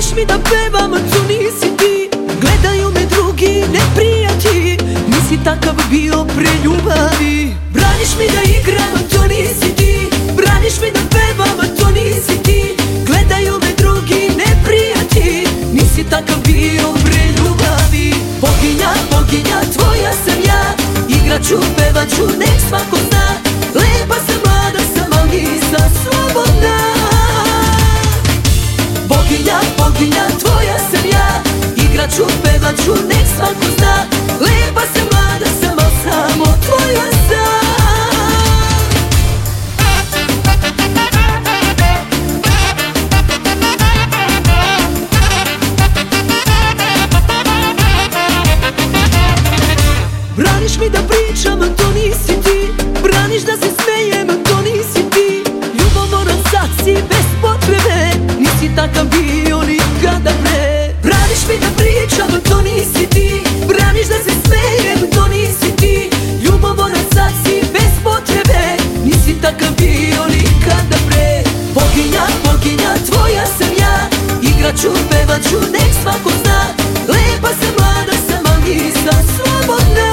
Braniš mi da pevam, to nisi ti. Gledaju me drugi neprijatelji, nisi takav bio pre ljubavi. Braniš mi da igram, to nisi ti. Braniš mi da pevam, to nisi ti. Gledaju me drugi neprijatelji, nisi takav bio pre ljubavi. Boginja, boginja, tvoja sam ja. Igraću, pevaću, nek svako zna. Lepa sam, mlada sam, al nisam slobodna. Boginja, boginja, tvoja sam ja. Igraću, pevaću, nek svako zna. Lepa sam, mlada sam, al samo tvoja sam. Braniš mi da pričam, to nisi ti. Braniš da se smejem, to nisi ti. Ljubomoran sad si bez potrebe, nisi takav bio nikada pre. Braniš mi da pričam, to nisi ti. Braniš da se smejem, to nisi ti. Ljubomoran sad si bez potrebe, nisi takav bio nikada pre. Boginja, boginja, tvoja sam ja. Igraću, pevaću, nek svako zna. Lepa sam, mlada sam, al nisam slobodna.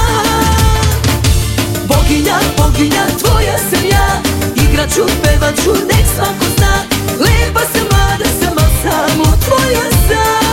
Boginja, boginja, tvoja sam ja. Igraću, pevaću, nek svako zna. Lepa sam, mlada sam, al samo tvoja sam.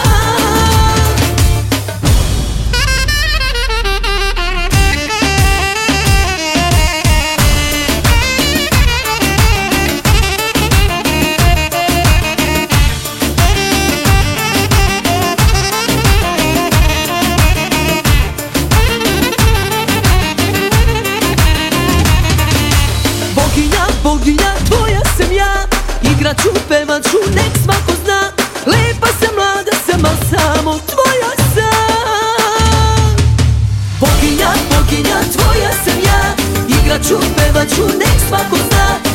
Boginja, boginja, tvoja sam ja. Igraću, pevaću, nek svako zna. Lepa sam, mlada sam, al samo tvoja sam. Boginja, boginja, tvoja sam ja. Igraću, pevaću, nek svako zna.